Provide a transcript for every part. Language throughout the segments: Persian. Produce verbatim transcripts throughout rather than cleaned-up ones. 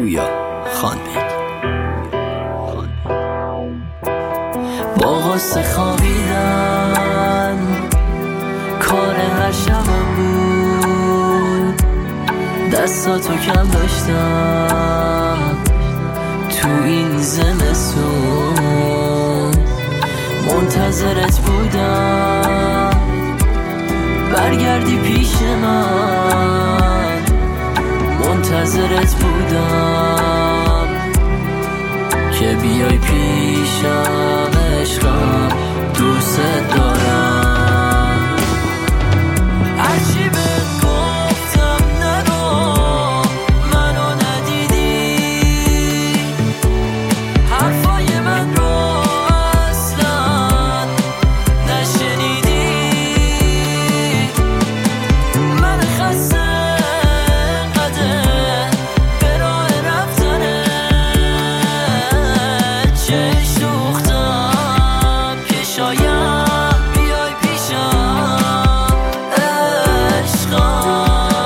پویا خانمی. با غصه خوابیدن کار هر شبم بود، دستاتو کم داشتم تو این زمستون، منتظرت بودم برگردی پیش من، منتظرت بودم که بیای پیشم عشقم، دوست دارم. هرچی بهت گفتم نگو منو ندیدی، حرفای من رو اصلا نشنیدی، من خسته انقدر به راه رفتنت چشم دوختم که شاید بیای پیشم عشقم.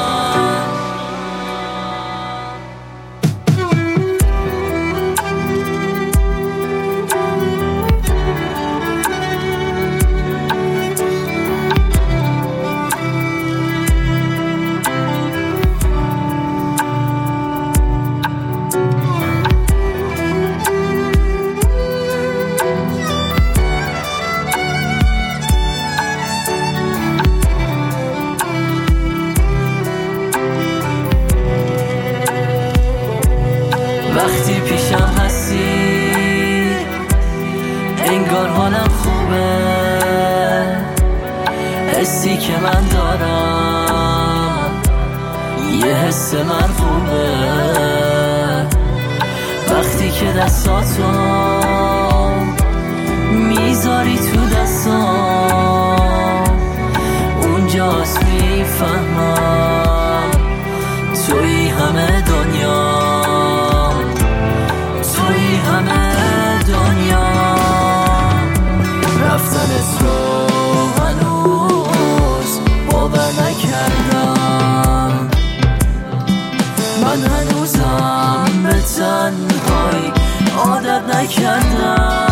وقتی پیشم هستی انگار حالم خوبه، حسی که من دارم یه حس مرغوبه. وقتی که دستاتو میذاری تو دستام، اونجاست میفهمم توی همه دنیا، توی همه دنیا. رفتنت رو هنوز باور نکردم، من هنوزم به تنهایی عادت نکردم.